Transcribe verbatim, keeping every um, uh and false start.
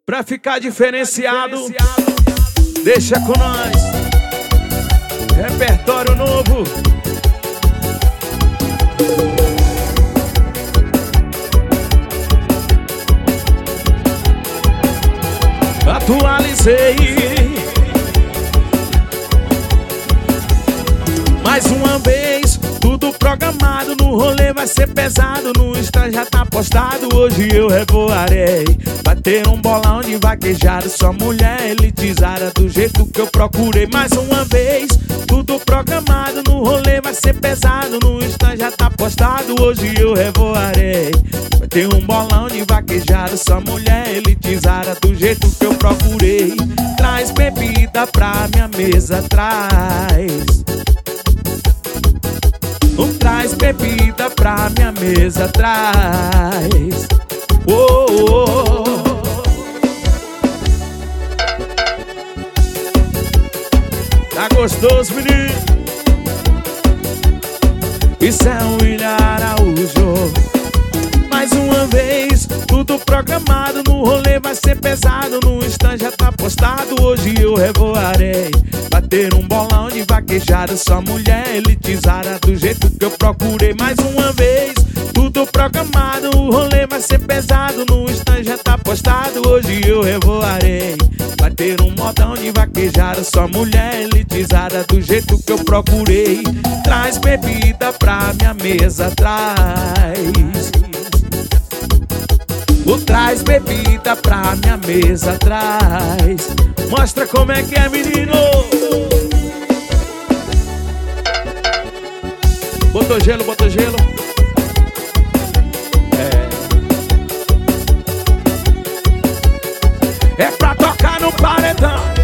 Pra ficar diferenciado, deixa com nós. Repertório novo. Atualizei. Mais uma vez, tudo programado. No rolê vai ser pesado. No Insta já tá postado. Hoje eu revoarei. Vai ter um bolão de vaquejado. Só mulher elitizada do jeito que eu procurei. Mais uma vez, tudo programado. No rolê vai ser pesado. No Insta já tá postado. Hoje eu revoarei. Vai ter um bolão de vaquejado. Só mulher elitizada do jeito que eu procurei. Traz bebida pra minha mesa, traz. Traz bebida pra minha mesa, traz. Oh, oh, oh. Tá gostoso, menino? Isso é um William Araújo. Mais uma vez, tudo programado. No rolê vai ser pesado. No Insta já tá postado. Hoje eu revoarei. Vai ter um bolão de vaquejada. Só mulher elitizada do jeito que eu procurei. Mais uma vez, tudo programado. O rolê vai ser pesado. No Insta já tá postado. Hoje eu revoarei. Vai ter um modão de vaquejada. Só mulher elitizada do jeito que eu procurei. Traz bebida pra minha mesa, traz. O traz bebida pra minha mesa, traz. Mostra como é que é, menino. Botou gelo, botou gelo. É É pra tocar no paredão.